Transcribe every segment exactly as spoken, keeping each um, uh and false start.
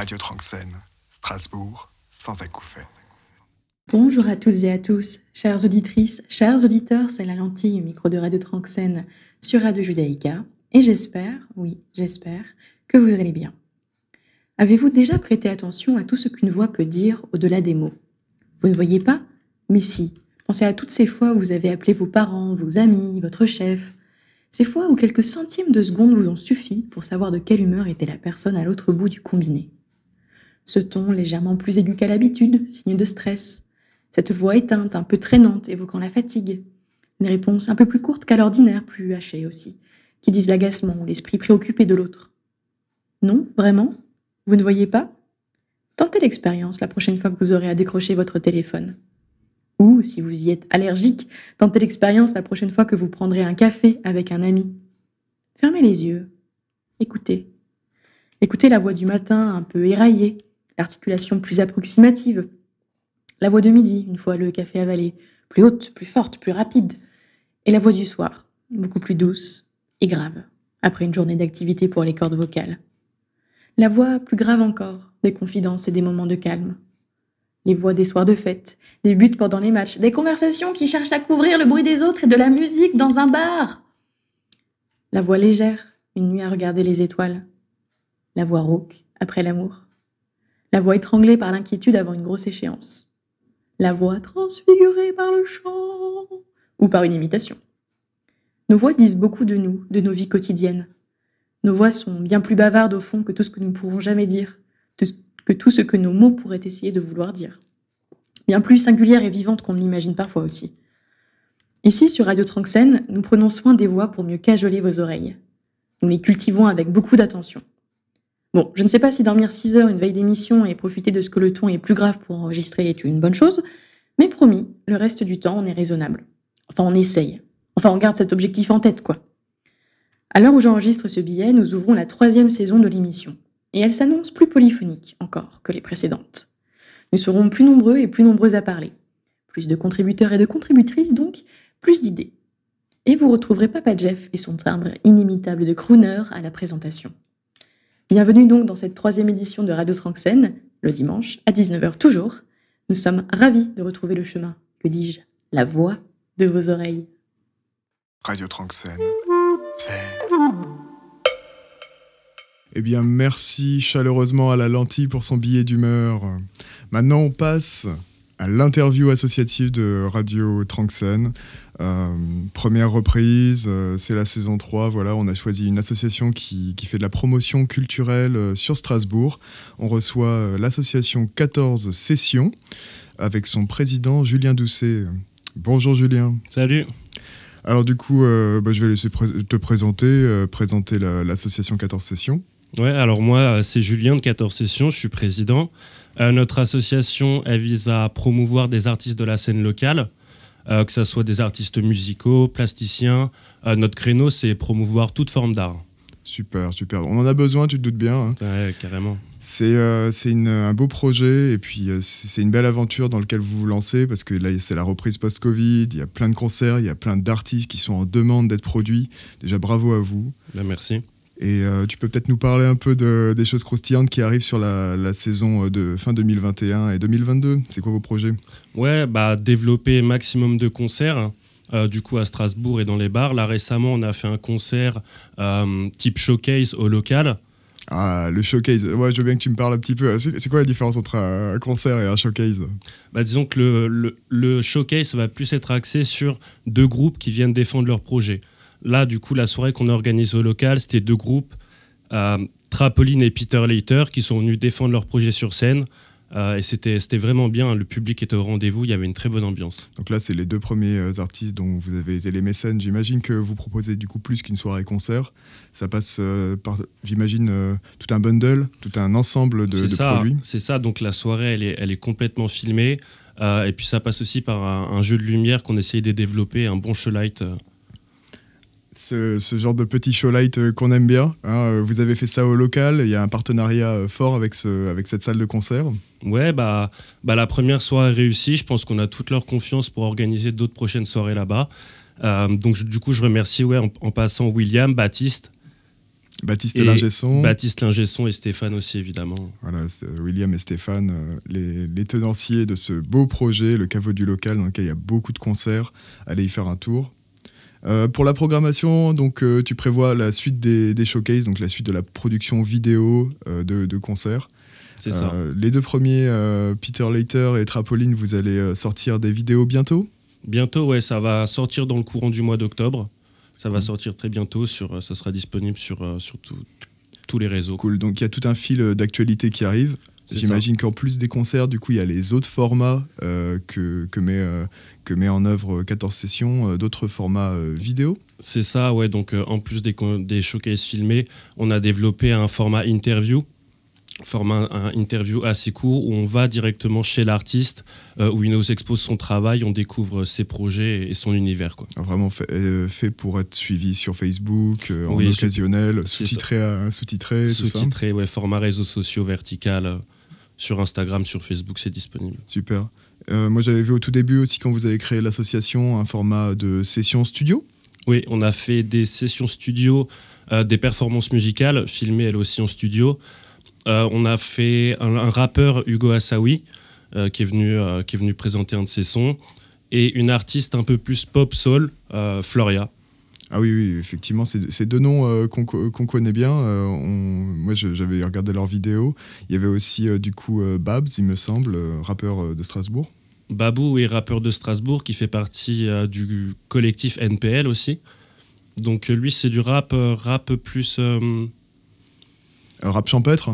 Radio Tranxène, Strasbourg, sans acouphènes. Bonjour à toutes et à tous, chères auditrices, chers auditeurs, c'est la lentille au micro de Radio Tranxène sur Radio Judaïka, et j'espère, oui, j'espère, que vous allez bien. Avez-vous déjà prêté attention à tout ce qu'une voix peut dire au-delà des mots ? Vous ne voyez pas ? Mais si, pensez à toutes ces fois où vous avez appelé vos parents, vos amis, votre chef, ces fois où quelques centièmes de seconde vous ont suffi pour savoir de quelle humeur était la personne à l'autre bout du combiné. Ce ton légèrement plus aigu qu'à l'habitude, signe de stress. Cette voix éteinte, un peu traînante, évoquant la fatigue. Une réponse un peu plus courte qu'à l'ordinaire, plus hachée aussi, qui disent l'agacement, l'esprit préoccupé de l'autre. Non, vraiment ? Vous ne voyez pas ? Tentez l'expérience la prochaine fois que vous aurez à décrocher votre téléphone. Ou, si vous y êtes allergique, tentez l'expérience la prochaine fois que vous prendrez un café avec un ami. Fermez les yeux. Écoutez. Écoutez la voix du matin un peu éraillée, l'articulation plus approximative. La voix de midi, une fois le café avalé, plus haute, plus forte, plus rapide. Et la voix du soir, beaucoup plus douce et grave, après une journée d'activité pour les cordes vocales. La voix plus grave encore, des confidences et des moments de calme. Les voix des soirs de fête, des buts pendant les matchs, des conversations qui cherchent à couvrir le bruit des autres et de la musique dans un bar. La voix légère, une nuit à regarder les étoiles. La voix rauque, après l'amour. La voix étranglée par l'inquiétude avant une grosse échéance. La voix transfigurée par le chant ou par une imitation. Nos voix disent beaucoup de nous, de nos vies quotidiennes. Nos voix sont bien plus bavardes au fond que tout ce que nous ne pourrons jamais dire, que tout ce que nos mots pourraient essayer de vouloir dire. Bien plus singulières et vivantes qu'on ne l'imagine parfois aussi. Ici, sur Radio Tranxène, nous prenons soin des voix pour mieux cajoler vos oreilles. Nous les cultivons avec beaucoup d'attention. Bon, je ne sais pas si dormir six heures une veille d'émission et profiter de ce que le ton est plus grave pour enregistrer est une bonne chose, mais promis, le reste du temps, on est raisonnable. Enfin, on essaye. Enfin, on garde cet objectif en tête, quoi. À l'heure où j'enregistre ce billet, nous ouvrons la troisième saison de l'émission. Et elle s'annonce plus polyphonique encore que les précédentes. Nous serons plus nombreux et plus nombreuses à parler. Plus de contributeurs et de contributrices, donc plus d'idées. Et vous retrouverez Papa Jeff et son timbre inimitable de crooner à la présentation. Bienvenue donc dans cette troisième édition de Radio Tranxène, le dimanche, à dix-neuf heures toujours. Nous sommes ravis de retrouver le chemin, que dis-je, la voix de vos oreilles. Radio Tranxène, c'est... Eh bien, merci chaleureusement à la lentille pour son billet d'humeur. Maintenant, on passe à l'interview associative de Radio Tranxène. Euh, première reprise, euh, c'est la saison trois. Voilà, on a choisi une association qui, qui fait de la promotion culturelle euh, sur Strasbourg. On reçoit euh, l'association quatorze Sessions avec son président Julien Doucet. Bonjour Julien. Salut. Alors du coup, euh, bah, je vais laisser pré- te présenter, euh, présenter la, l'association quatorze Sessions. Ouais, alors moi, c'est Julien de quatorze Sessions, je suis président. Euh, notre association, elle vise à promouvoir des artistes de la scène locale, euh, que ce soit des artistes musicaux, plasticiens. Euh, notre créneau, c'est promouvoir toute forme d'art. Super, super. On en a besoin, tu te doutes bien. Hein. Ouais, carrément. C'est, euh, c'est une, un beau projet et puis euh, c'est une belle aventure dans laquelle vous vous lancez parce que là, c'est la reprise post-Covid, il y a plein de concerts, il y a plein d'artistes qui sont en demande d'être produits. Déjà, bravo à vous. Ben, merci. Et euh, tu peux peut-être nous parler un peu de, des choses croustillantes qui arrivent sur la, la saison de fin deux mille vingt et un et deux mille vingt-deux. C'est quoi vos projets ? Ouais, bah, développer maximum de concerts, euh, du coup à Strasbourg et dans les bars. Là, récemment, on a fait un concert euh, type showcase au local. Ah, le showcase. Ouais, je veux bien que tu me parles un petit peu. C'est, c'est quoi la différence entre un concert et un showcase ? Bah, disons que le, le, le showcase va plus être axé sur deux groupes qui viennent défendre leur projet. Là, du coup, la soirée qu'on a organisée au local, c'était deux groupes, euh, Trapoline et Peter Later, qui sont venus défendre leur projet sur scène. Euh, et c'était, c'était vraiment bien, le public était au rendez-vous, il y avait une très bonne ambiance. Donc là, c'est les deux premiers artistes dont vous avez été les mécènes. J'imagine que vous proposez du coup plus qu'une soirée concert. Ça passe euh, par, j'imagine, euh, tout un bundle, tout un ensemble de, c'est de ça, produits. C'est ça, donc la soirée, elle est, elle est complètement filmée. Euh, et puis ça passe aussi par un, un jeu de lumière qu'on essaye de développer, un bon showlight. Euh. Ce, ce genre de petit showlight qu'on aime bien. Hein. Vous avez fait ça au local, il y a un partenariat fort avec, ce, avec cette salle de concert. Ouais, bah, bah la première soirée réussie, je pense qu'on a toute leur confiance pour organiser d'autres prochaines soirées là-bas. Euh, donc du coup, je remercie ouais, en, en passant William, Baptiste. Baptiste Et Lingesson. Baptiste Lingesson et Stéphane aussi, évidemment. Voilà, William et Stéphane, euh, les, les tenanciers de ce beau projet, le caveau du local, dans lequel il y a beaucoup de concerts. Allez y faire un tour. Euh, pour la programmation, donc, euh, tu prévois la suite des, des showcases, donc la suite de la production vidéo euh, de, de concerts. C'est ça. Euh, les deux premiers, euh, Peter Later et Trapoline, vous allez euh, sortir des vidéos bientôt ? Bientôt, ouais, ça va sortir dans le courant du mois d'octobre. Ça va mmh. sortir très bientôt, sur, ça sera disponible sur, euh, sur tout, tous les réseaux. Cool, donc il y a tout un fil d'actualité qui arrive. C'est J'imagine ça. Qu'en plus des concerts, du coup, il y a les autres formats euh, que, que, met, euh, que met en œuvre quatorze sessions, euh, d'autres formats euh, vidéo. C'est ça, ouais. Donc, euh, en plus des, des showcases filmés, on a développé un format interview, format un interview assez court où on va directement chez l'artiste, euh, où il nous expose son travail, on découvre ses projets et son univers, quoi. Vraiment fait, euh, fait pour être suivi sur Facebook, euh, en oui, occasionnel, sous-titré, à, sous-titré, sous-titré, ouais, format réseaux sociaux vertical. Euh, Sur Instagram, sur Facebook, c'est disponible. Super. Euh, moi, j'avais vu au tout début aussi, quand vous avez créé l'association, un format de session studio. Oui, on a fait des sessions studio, euh, des performances musicales, filmées elles aussi en studio. Euh, on a fait un, un rappeur, Hugo Assaoui, euh, qui, est venu, euh, qui est venu présenter un de ses sons, et une artiste un peu plus pop-soul, euh, Floria. Ah oui, oui, effectivement, c'est, c'est deux noms euh, qu'on, qu'on connaît bien. Euh, on, moi, je, j'avais regardé leurs vidéos. Il y avait aussi, euh, du coup, euh, Babs, il me semble, euh, rappeur euh, de Strasbourg. Babou est rappeur de Strasbourg, qui fait partie euh, du collectif N P L aussi. Donc, euh, lui, c'est du rap, euh, rap plus... Euh... Rap champêtre.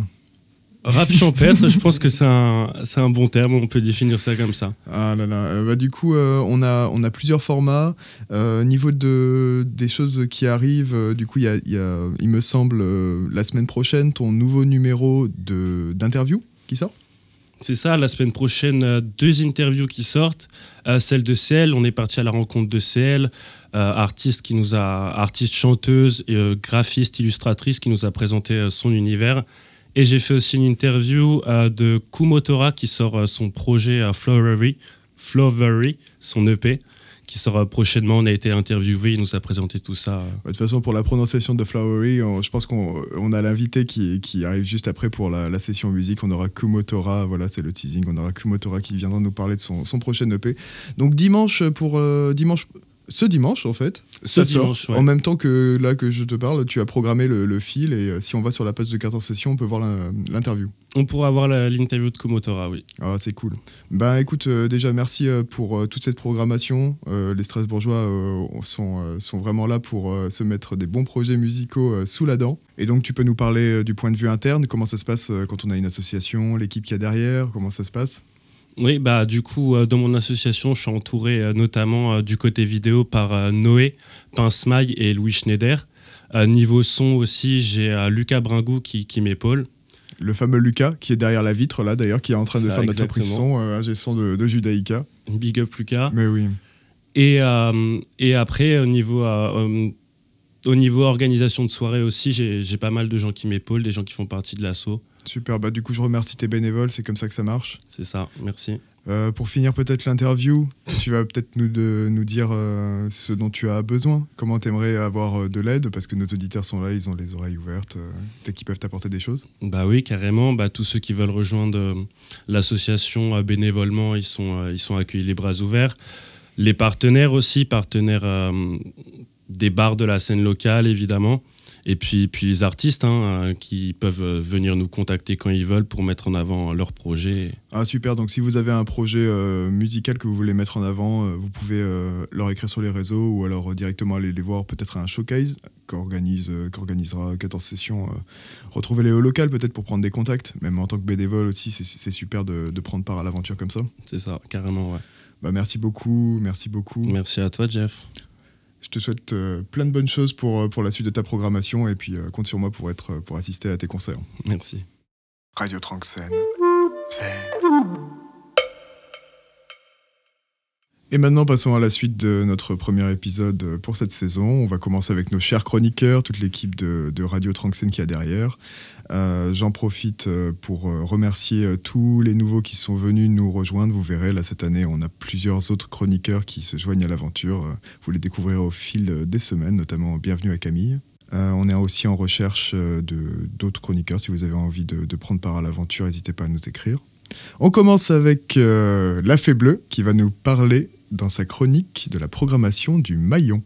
Rap champêtre, je pense que c'est un, c'est un bon terme, on peut définir ça comme ça. Ah là là, euh, bah, du coup, euh, on, a, on a plusieurs formats. Euh, niveau de, des choses qui arrivent, euh, du coup, il y a, y a, il me semble, euh, la semaine prochaine, ton nouveau numéro de, d'interview qui sort ? C'est ça, la semaine prochaine, euh, deux interviews qui sortent. Euh, celle de C L, on est parti à la rencontre de C L, euh, artiste, qui nous a, artiste chanteuse, et, euh, graphiste, illustratrice, qui nous a présenté euh, son univers. Et j'ai fait aussi une interview euh, de Kumotora qui sort euh, son projet euh, Flowery, Flowery, son E P, qui sort euh, prochainement. On a été interviewé, il nous a présenté tout ça. Euh. De toute façon, pour la prononciation de Flowery, on, je pense qu'on on a l'invité qui, qui arrive juste après pour la, la session musique. On aura Kumotora, voilà, c'est le teasing. On aura Kumotora qui viendra nous parler de son, son prochain E P. Donc dimanche, pour euh, dimanche. Ce dimanche, en fait, Ce ça dimanche, sort. Ouais. En même temps que là que je te parle, tu as programmé le, le fil et euh, si on va sur la page de quatorze sessions, on peut voir la, l'interview. On pourra voir la, l'interview de Kumotora, oui. Ah, c'est cool. Ben écoute, euh, déjà merci euh, pour euh, toute cette programmation. Euh, les Strasbourgeois euh, sont, euh, sont vraiment là pour euh, se mettre des bons projets musicaux euh, sous la dent. Et donc tu peux nous parler euh, du point de vue interne, comment ça se passe euh, quand on a une association, l'équipe qu'il y a derrière, comment ça se passe ? Oui, bah, du coup, euh, dans mon association, je suis entouré euh, notamment euh, du côté vidéo par euh, Noé, Pincemaille et Louis Schneider. Euh, niveau son aussi, j'ai euh, Lucas Bringou qui, qui m'épaule. Le fameux Lucas, qui est derrière la vitre, là, d'ailleurs, qui est en train de Ça, faire notre exactement. prise son, euh, ingé son de, de Judaïka. Big up Lucas. Mais oui. Et, euh, et après, au niveau, euh, euh, au niveau organisation de soirée aussi, j'ai, j'ai pas mal de gens qui m'épaulent, des gens qui font partie de l'asso. Super, bah du coup je remercie tes bénévoles, c'est comme ça que ça marche. C'est ça, merci. Euh, pour finir peut-être l'interview, tu vas peut-être nous, de, nous dire euh, ce dont tu as besoin, comment tu aimerais avoir de l'aide, parce que nos auditeurs sont là, ils ont les oreilles ouvertes, euh, peut-être qu'ils peuvent t'apporter des choses. Bah oui, carrément, bah, tous ceux qui veulent rejoindre euh, l'association euh, bénévolement, ils sont, euh, ils sont accueillis les bras ouverts. Les partenaires aussi, partenaires euh, des bars de la scène locale évidemment. Et puis, puis les artistes hein, qui peuvent venir nous contacter quand ils veulent pour mettre en avant leur projet. Ah super, donc si vous avez un projet euh, musical que vous voulez mettre en avant, euh, vous pouvez euh, leur écrire sur les réseaux ou alors euh, directement aller les voir peut-être à un showcase qu'organise, euh, qu'organisera quatorze sessions. Euh, Retrouvez-les au local peut-être pour prendre des contacts, même en tant que bénévole aussi, c'est, c'est super de, de prendre part à l'aventure comme ça. C'est ça, carrément, ouais. Bah, merci beaucoup, merci beaucoup. Merci à toi, Jeff. Je te souhaite euh, plein de bonnes choses pour, pour la suite de ta programmation et puis euh, compte sur moi pour, être, pour assister à tes concerts. Merci. Radio Tranxène, c'est... Et maintenant, passons à la suite de notre premier épisode pour cette saison. On va commencer avec nos chers chroniqueurs, toute l'équipe de, de Radio Tranxène qui est derrière. Euh, j'en profite pour remercier tous les nouveaux qui sont venus nous rejoindre. Vous verrez, là, cette année, on a plusieurs autres chroniqueurs qui se joignent à l'aventure. Vous les découvrirez au fil des semaines, notamment bienvenue à Camille. Euh, on est aussi en recherche de, d'autres chroniqueurs. Si vous avez envie de, de prendre part à l'aventure, n'hésitez pas à nous écrire. On commence avec euh, La Fée Bleue qui va nous parler dans sa chronique de la programmation du Maillon.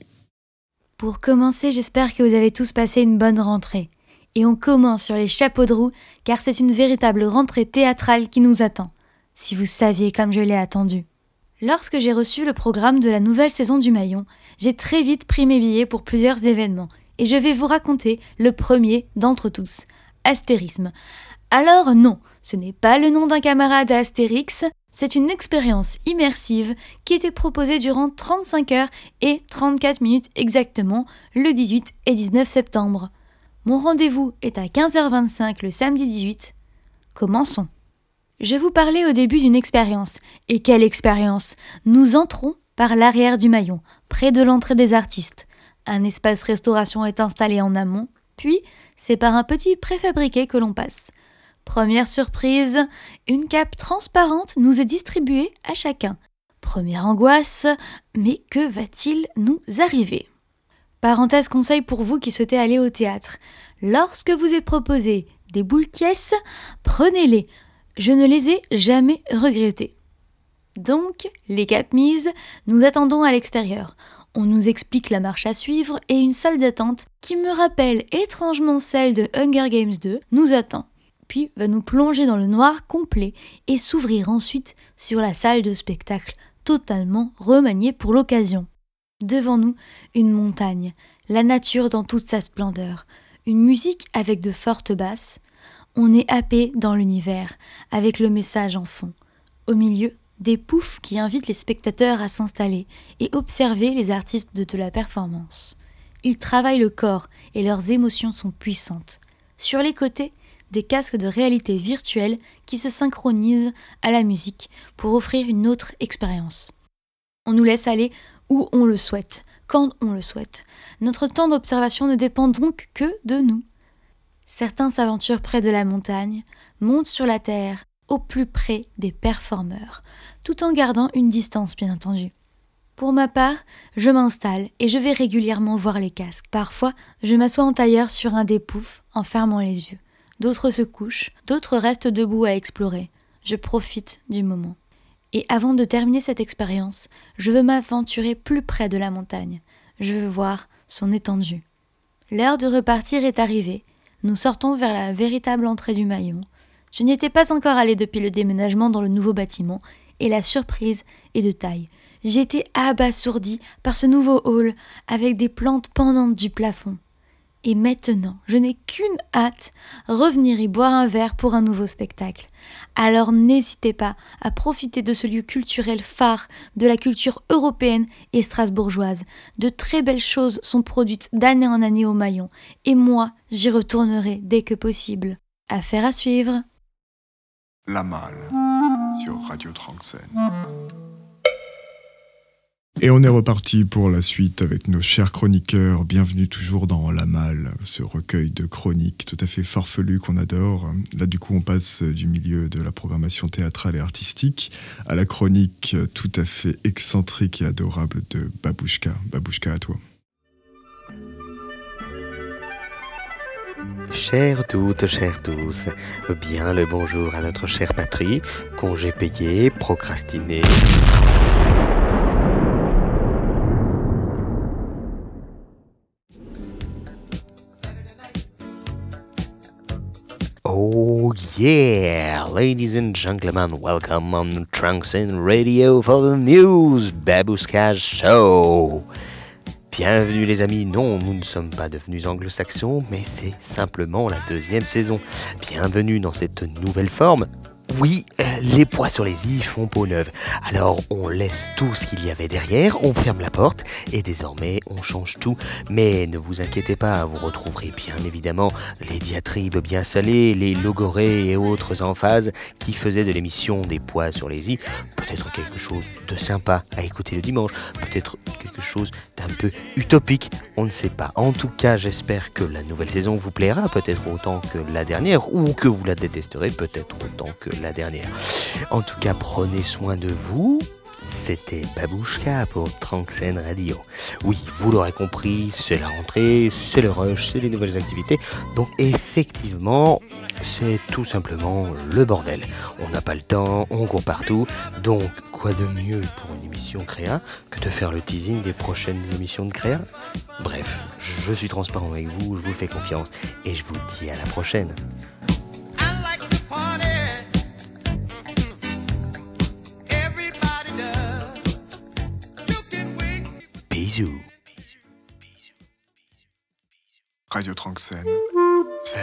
Pour commencer, j'espère que vous avez tous passé une bonne rentrée. Et on commence sur les chapeaux de roue, car c'est une véritable rentrée théâtrale qui nous attend. Si vous saviez comme je l'ai attendu. Lorsque j'ai reçu le programme de la nouvelle saison du Maillon, j'ai très vite pris mes billets pour plusieurs événements. Et je vais vous raconter le premier d'entre tous, Astérisme. Alors non, ce n'est pas le nom d'un camarade à Astérix, c'est une expérience immersive qui était proposée durant trente-cinq heures et trente-quatre minutes exactement, le dix-huit et dix-neuf septembre. Mon rendez-vous est à quinze heures vingt-cinq le samedi dix-huit. Commençons. Je vous parlais au début d'une expérience. Et quelle expérience! Nous entrons par l'arrière du Maillon, près de l'entrée des artistes. Un espace restauration est installé en amont, puis c'est par un petit préfabriqué que l'on passe. Première surprise, une cape transparente nous est distribuée à chacun. Première angoisse, mais que va-t-il nous arriver? Parenthèse conseil pour vous qui souhaitez aller au théâtre. Lorsque vous est proposé des boules caisses, prenez-les. Je ne les ai jamais regrettées. Donc, les capes mises, nous attendons à l'extérieur. On nous explique la marche à suivre et une salle d'attente qui me rappelle étrangement celle de Hunger Games deux nous attend, puis va nous plonger dans le noir complet et s'ouvrir ensuite sur la salle de spectacle totalement remaniée pour l'occasion. Devant nous, une montagne, la nature dans toute sa splendeur, une musique avec de fortes basses. On est happé dans l'univers, avec le message en fond. Au milieu, des poufs qui invitent les spectateurs à s'installer et observer les artistes de, de la performance. Ils travaillent le corps et leurs émotions sont puissantes. Sur les côtés, des casques de réalité virtuelle qui se synchronisent à la musique pour offrir une autre expérience. On nous laisse aller où on le souhaite, quand on le souhaite. Notre temps d'observation ne dépend donc que de nous. Certains s'aventurent près de la montagne, montent sur la terre, au plus près des performeurs, tout en gardant une distance bien entendu. Pour ma part, je m'installe et je vais régulièrement voir les casques. Parfois, je m'assois en tailleur sur un des poufs en fermant les yeux. D'autres se couchent, d'autres restent debout à explorer. Je profite du moment. Et avant de terminer cette expérience, je veux m'aventurer plus près de la montagne. Je veux voir son étendue. L'heure de repartir est arrivée. Nous sortons vers la véritable entrée du Maillon. Je n'y étais pas encore allée depuis le déménagement dans le nouveau bâtiment, et la surprise est de taille. J'ai été abasourdie par ce nouveau hall, avec des plantes pendantes du plafond. Et maintenant, je n'ai qu'une hâte, revenir y boire un verre pour un nouveau spectacle. Alors n'hésitez pas à profiter de ce lieu culturel phare de la culture européenne et strasbourgeoise. De très belles choses sont produites d'année en année au Maillon, et moi, j'y retournerai dès que possible. Affaire à suivre. La Malle sur Radio Tranxène. Et on est reparti pour la suite avec nos chers chroniqueurs. Bienvenue toujours dans La Malle, ce recueil de chroniques tout à fait farfelu qu'on adore. Là, du coup, on passe du milieu de la programmation théâtrale et artistique à la chronique tout à fait excentrique et adorable de Babouchka. Babouchka, à toi. Chères toutes, chers tous, bien le bonjour à notre chère patrie, congé payé, procrastiné. Oh yeah, ladies and gentlemen, welcome on Tranxène Radio for the news Babouchka Show. Bienvenue les amis, non, nous ne sommes pas devenus anglo-saxons, mais c'est simplement la deuxième saison. Bienvenue dans cette nouvelle forme. Oui, euh, les pois sur les i font peau neuve. Alors on laisse tout ce qu'il y avait derrière, on ferme la porte et désormais on change tout. Mais ne vous inquiétez pas, vous retrouverez bien évidemment les diatribes bien salées, les logorées et autres emphases qui faisaient de l'émission des pois sur les i peut-être quelque chose de sympa à écouter le dimanche, peut-être quelque chose d'un peu utopique, on ne sait pas. En tout cas, j'espère que la nouvelle saison vous plaira, peut-être autant que la dernière, ou que vous la détesterez peut-être autant que la dernière. En tout cas, prenez soin de vous, C'était Babouchka pour Tranxen Radio. Oui, vous l'aurez compris, c'est la rentrée, c'est le rush, c'est les nouvelles activités. Donc effectivement, c'est tout simplement le bordel. On n'a pas le temps, on court partout. Donc quoi de mieux pour une émission Créa que de faire le teasing des prochaines émissions de Créa? Bref, je suis transparent avec vous, je vous fais confiance et je vous dis à la prochaine. Bisous. Radio Tranxen, c'est...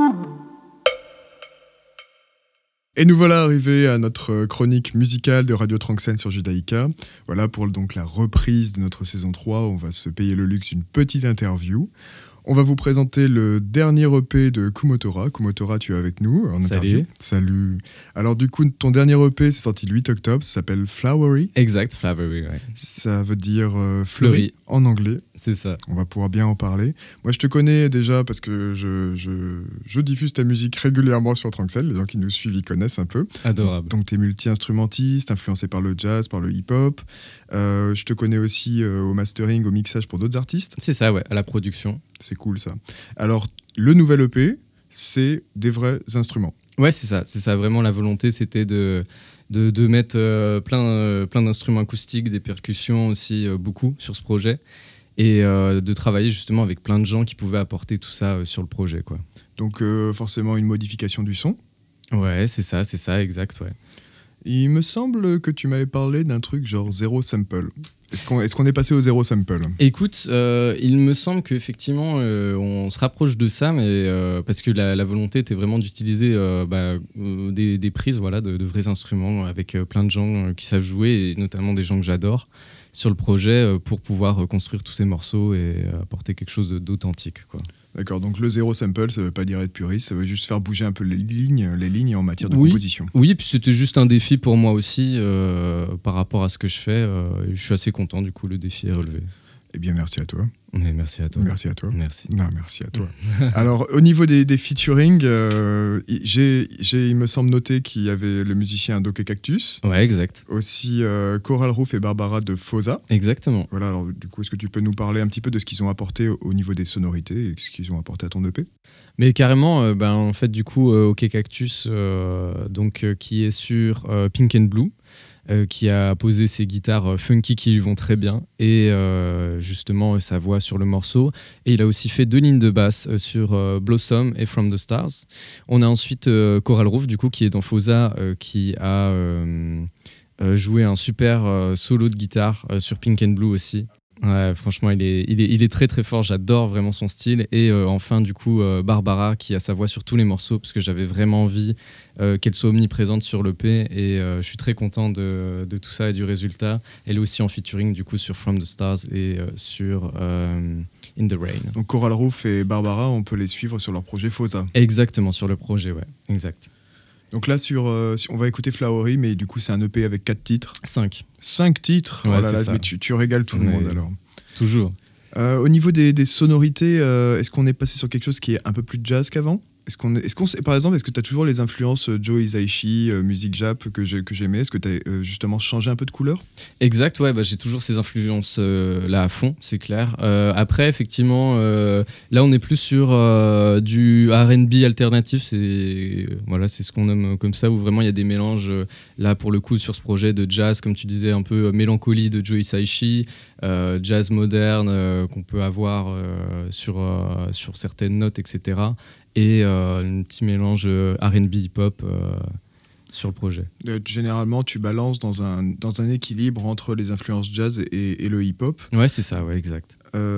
Et nous voilà arrivés à notre chronique musicale de Radio Tranxen sur Judaïka. Voilà pour donc la reprise de notre saison trois. On va se payer le luxe d'une petite interview. On va vous présenter le dernier E P de Kumotora. Kumotora, tu es avec nous en interview. Salut. Salut. Alors du coup, ton dernier E P, c'est sorti le huit octobre, ça s'appelle Flowery. Exact, Flowery, ouais. Ça veut dire euh, fleuri, Fleuri. En anglais. C'est ça. On va pouvoir bien en parler. Moi, je te connais déjà parce que je, je, je diffuse ta musique régulièrement sur Tranxen. Les gens qui nous suivent, ils connaissent un peu. Adorable. Donc, tu es multi-instrumentiste, influencé par le jazz, par le hip-hop. Euh, je te connais aussi euh, au mastering, au mixage pour d'autres artistes. C'est ça, ouais, à la production. C'est cool, ça. Alors, le nouvel E P, c'est des vrais instruments. Ouais, c'est ça. C'est ça. Vraiment, la volonté, c'était de, de, de mettre euh, plein, euh, plein d'instruments acoustiques, des percussions aussi, euh, beaucoup sur ce projet. Et euh, de travailler justement avec plein de gens qui pouvaient apporter tout ça euh, sur le projet, quoi. Donc, euh, forcément, une modification du son. Ouais, c'est ça, c'est ça, exact, ouais. Il me semble que tu m'avais parlé d'un truc genre zéro sample. Est-ce qu'on, est-ce qu'on est passé au zéro sample ? Écoute, euh, il me semble qu'effectivement, euh, on se rapproche de ça, mais euh, parce que la, la volonté était vraiment d'utiliser euh, bah, euh, des, des prises, voilà, de, de vrais instruments avec euh, plein de gens euh, qui savent jouer, et notamment des gens que j'adore sur le projet euh, pour pouvoir euh, construire tous ces morceaux et euh, apporter quelque chose d'authentique, quoi. D'accord, donc le zéro sample, ça veut pas dire être puriste, ça veut juste faire bouger un peu les lignes, les lignes en matière de oui. composition. Oui, puis c'était juste un défi pour moi aussi euh, par rapport à ce que je fais. Euh, je suis assez content, du coup, le défi est relevé. Eh bien, merci à toi. Mais merci à toi. Merci à toi. Merci. Non, merci à toi. Alors, au niveau des, des featuring, euh, j'ai, j'ai, il me semble noter qu'il y avait le musicien Doké Cactus. Ouais, exact. Aussi euh, Coral Roof et Barbara de Fosa. Exactement. Voilà, alors du coup, est-ce que tu peux nous parler un petit peu de ce qu'ils ont apporté au, au niveau des sonorités et ce qu'ils ont apporté à ton E P ? Mais carrément, euh, ben, en fait, du coup, euh, OK Cactus, euh, donc, euh, qui est sur euh, Pink and Blue, euh, qui a posé ses guitares euh, funky qui lui vont très bien, et euh, justement euh, sa voix sur le morceau. Et il a aussi fait deux lignes de basse euh, sur euh, Blossom et From the Stars. On a ensuite euh, Coral Roof, du coup, qui est dans Fosa, euh, qui a euh, euh, joué un super euh, solo de guitare euh, sur Pink and Blue aussi. Ouais, franchement, il est, il, est, il est très très fort, j'adore vraiment son style. Et euh, enfin, du coup, euh, Barbara qui a sa voix sur tous les morceaux, parce que j'avais vraiment envie euh, qu'elle soit omniprésente sur l'E P. Et euh, je suis très content de, de tout ça et du résultat. Elle est aussi en featuring, du coup, sur From the Stars et euh, sur euh, In the Rain. Donc Coral Roof et Barbara, on peut les suivre sur leur projet Fosa. Exactement, sur le projet, ouais, exact. Donc là, sur, euh, on va écouter Flowery, mais du coup, c'est un E P avec quatre titres. cinq. cinq titres Ouais, oh là c'est là, ça. mais tu, tu régales tout le Ouais. monde alors. Toujours. Euh, au niveau des, des sonorités, euh, est-ce qu'on est passé sur quelque chose qui est un peu plus jazz qu'avant ? Est-ce qu'on, est, est-ce qu'on, par exemple, est-ce que tu as toujours les influences euh, Joe Hisaishi, euh, musique jap que, j'ai, que j'aimais ? Est-ce que tu as euh, justement changé un peu de couleur ? Exact, ouais, bah, j'ai toujours ces influences euh, là à fond, c'est clair. Euh, après, effectivement, euh, là on est plus sur euh, du R and B alternatif, c'est, euh, voilà, c'est ce qu'on nomme comme ça, où vraiment il y a des mélanges, euh, là pour le coup sur ce projet de jazz, comme tu disais, un peu euh, mélancolie de Joe Hisaishi, euh, jazz moderne euh, qu'on peut avoir euh, sur, euh, sur certaines notes, et cetera. Et euh, un petit mélange euh, R and B hip-hop euh, sur le projet. Euh, généralement, tu balances dans un, dans un équilibre entre les influences jazz et, et le hip-hop. Ouais, c'est ça, ouais, exact.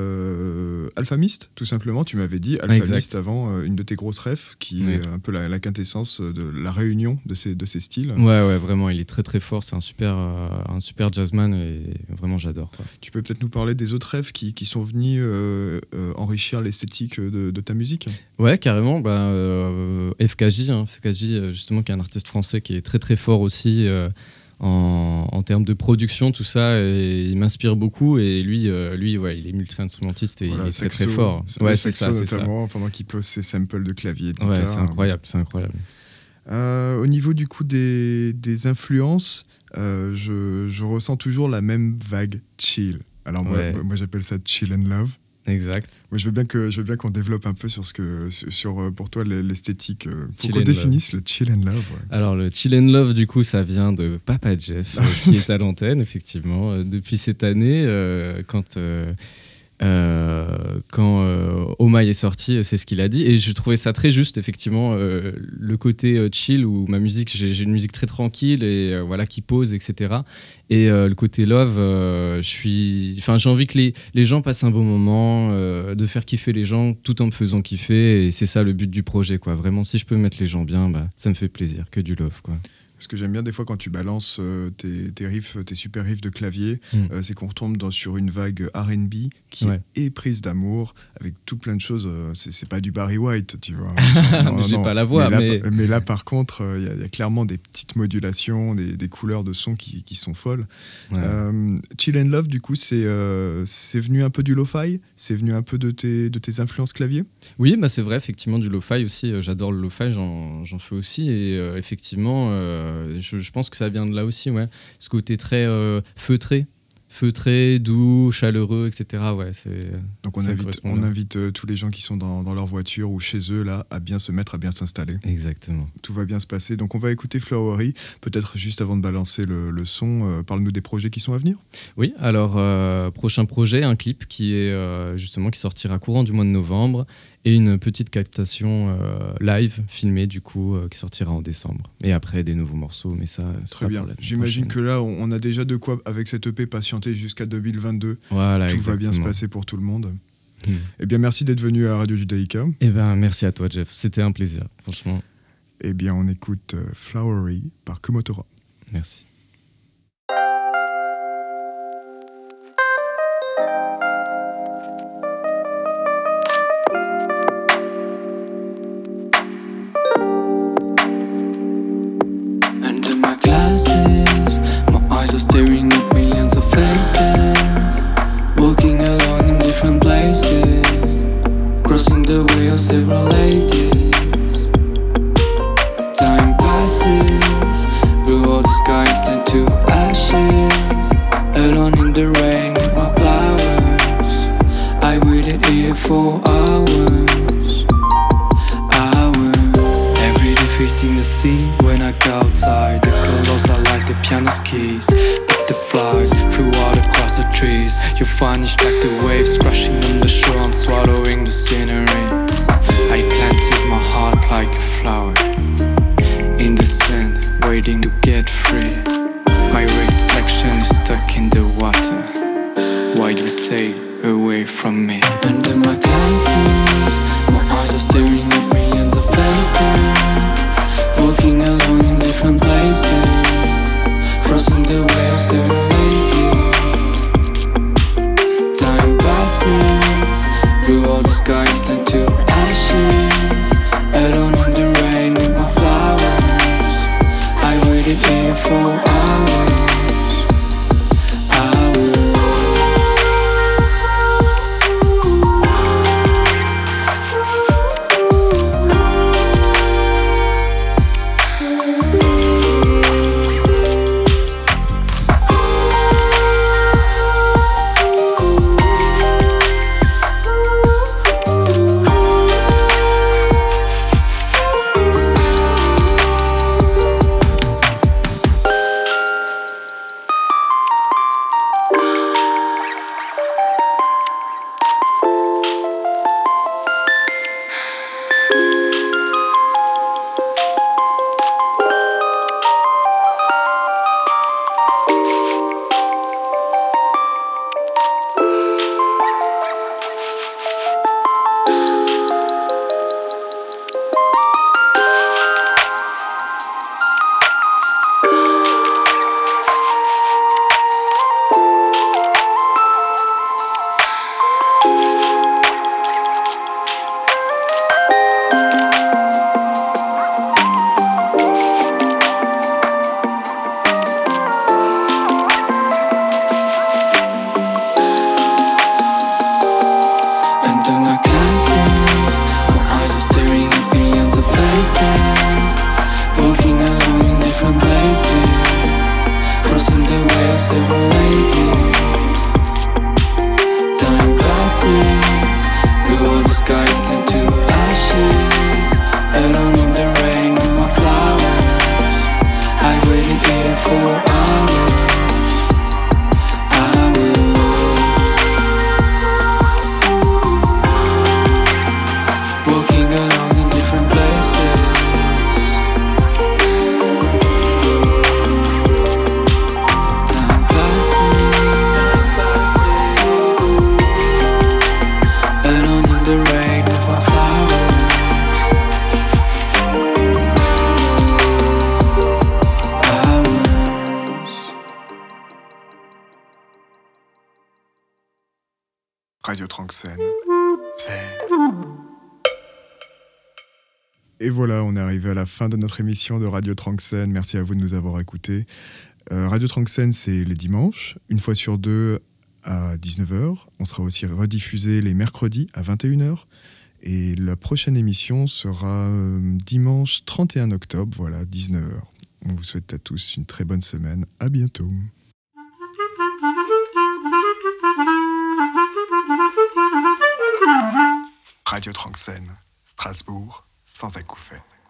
Euh, Alphamist, tout simplement, tu m'avais dit. Alphamist Exact. avant, euh, une de tes grosses refs, qui Ouais. est un peu la, la quintessence de la réunion de ces, de ces styles. Ouais, ouais, vraiment, il est très très fort, c'est un super, euh, un super jazzman et vraiment j'adore, quoi. Tu peux peut-être nous parler des autres refs qui, qui sont venus euh, euh, enrichir l'esthétique de, de ta musique ? Ouais, carrément, bah, euh, F K J, hein, F K J euh, justement, qui est un artiste français qui est très très fort aussi euh, en, en termes de production, tout ça, et il m'inspire beaucoup. Et lui, euh, lui ouais, il est multi-instrumentiste et Voilà, il est très saxo, très fort. c'est- Ouais, le c'est saxo ça, c'est ça. notamment, pendant qu'il pose ses samples de clavier et de Ouais, guitare. c'est incroyable, c'est incroyable. Euh, au niveau du coup des, des influences, euh, je, je ressens toujours la même vague chill. Alors moi, Ouais. moi j'appelle ça chill and love. Exact. Moi, je veux bien que je veux bien qu'on développe un peu sur ce que sur, sur, euh, pour toi l'esthétique. euh, Faut Chill qu'on and définisse le chill and love. Ouais. Alors le Chill and Love, du coup, ça vient de Papa Jeff, euh, qui est à l'antenne, effectivement. Euh, depuis cette année, euh, quand, euh, euh, quand euh, Oh My est sorti, c'est ce qu'il a dit. Et je trouvais ça très juste, effectivement, euh, le côté euh, chill, où ma musique, j'ai, j'ai une musique très tranquille, et euh, voilà, qui pose, et cetera. Et euh, le côté love, euh, je suis, enfin, j'ai envie que les, les gens passent un bon moment, euh, de faire kiffer les gens tout en me faisant kiffer. Et c'est ça le but du projet, quoi. Vraiment, si je peux mettre les gens bien, bah, ça me fait plaisir, que du love, quoi. Ce que j'aime bien des fois quand tu balances euh, tes, tes riffs, tes super riffs de clavier, Mm. euh, c'est qu'on retombe dans, sur une vague R and B qui Ouais. est éprise d'amour, avec tout plein de choses. euh, c'est, c'est pas du Barry White, tu vois. Mais j'ai pas la voix, là, mais- pa- mais là, par contre, il y, y a clairement des petites modulations, des, des couleurs de son qui, qui sont folles. Ouais. Euh, Chill and Love, du coup, c'est, euh, c'est venu un peu du lo-fi, c'est venu un peu de tes, de tes influences clavier. Oui, bah c'est vrai, effectivement, du lo-fi aussi. euh, J'adore le lo-fi, j'en, j'en fais aussi. Et euh, effectivement, euh, je, je pense que ça vient de là aussi, ouais. Ce côté très euh, feutré, feutré, doux, chaleureux, et cetera. Ouais, c'est, Donc on ça invite, correspond on bien. invite euh, tous les gens qui sont dans, dans leur voiture ou chez eux là à bien se mettre, à bien s'installer. Exactement. Tout va bien se passer. Donc on va écouter Flowery. Peut-être juste avant de balancer le, le son, euh, parle-nous des projets qui sont à venir. Oui, alors, euh, prochain projet, un clip qui est euh, justement qui sortira courant du mois de novembre et une petite captation euh, live filmée, du coup, euh, qui sortira en décembre. Et après, des nouveaux morceaux, mais ça, ça Très bien. J'imagine que là, on, on a déjà de quoi, avec cette E P, patienter jusqu'à deux mille vingt-deux. voilà, Tout va bien se exactement. passer pour tout le monde. Hmm. Eh bien, merci d'être venu à Radio Judaïka. Eh ben, merci à toi, Jeff. C'était un plaisir, franchement. Eh bien, on écoute euh, Flowery par Kumotora. Merci. Under my glasses, my eyes are staring at millions of faces. Walking along in different places, crossing the way of several ladies. Time passes, blue all the skies turn to ashes. Alone in the rain with my flowers, I waited here for hours. Hours. Every day facing the sea when I go outside. The colors are like the piano's keys. Butterflies flew out across the trees. You vanish like the waves crashing on the shore and swallowing the scenery. I planted my heart like a flower in the sand, waiting to get free. My reflection is stuck in the water. Why do you say away from me? Under my glasses, my eyes are staring at millions of faces. Walking alone in different places, crossing the way of several ladies. Time passes, blue all the skies turn to ashes. Alone in the rain with my flowers, I waited here for hours. Under my glasses, my eyes are staring at millions of faces. Walking alone in different places, crossing the way of several ladies. Time passes, blue of the skies turn to ashes. Alone in the rain with my flowers, I waited here for hours. Walking along in different places. Time passes, alone in the rain with my flowers. Hours. Radio Tranxène. Scène. Et voilà, on est arrivé à la fin de notre émission de Radio Tranxène. Merci à vous de nous avoir écoutés. Euh, Radio Tranxène, c'est les dimanches, une fois sur deux à dix-neuf heures. On sera aussi rediffusé les mercredis à vingt et une heures. Et la prochaine émission sera euh, dimanche trente et un octobre, voilà, dix-neuf heures. On vous souhaite à tous une très bonne semaine. À bientôt. Radio Tranxène. Strasbourg, sans acouphènes.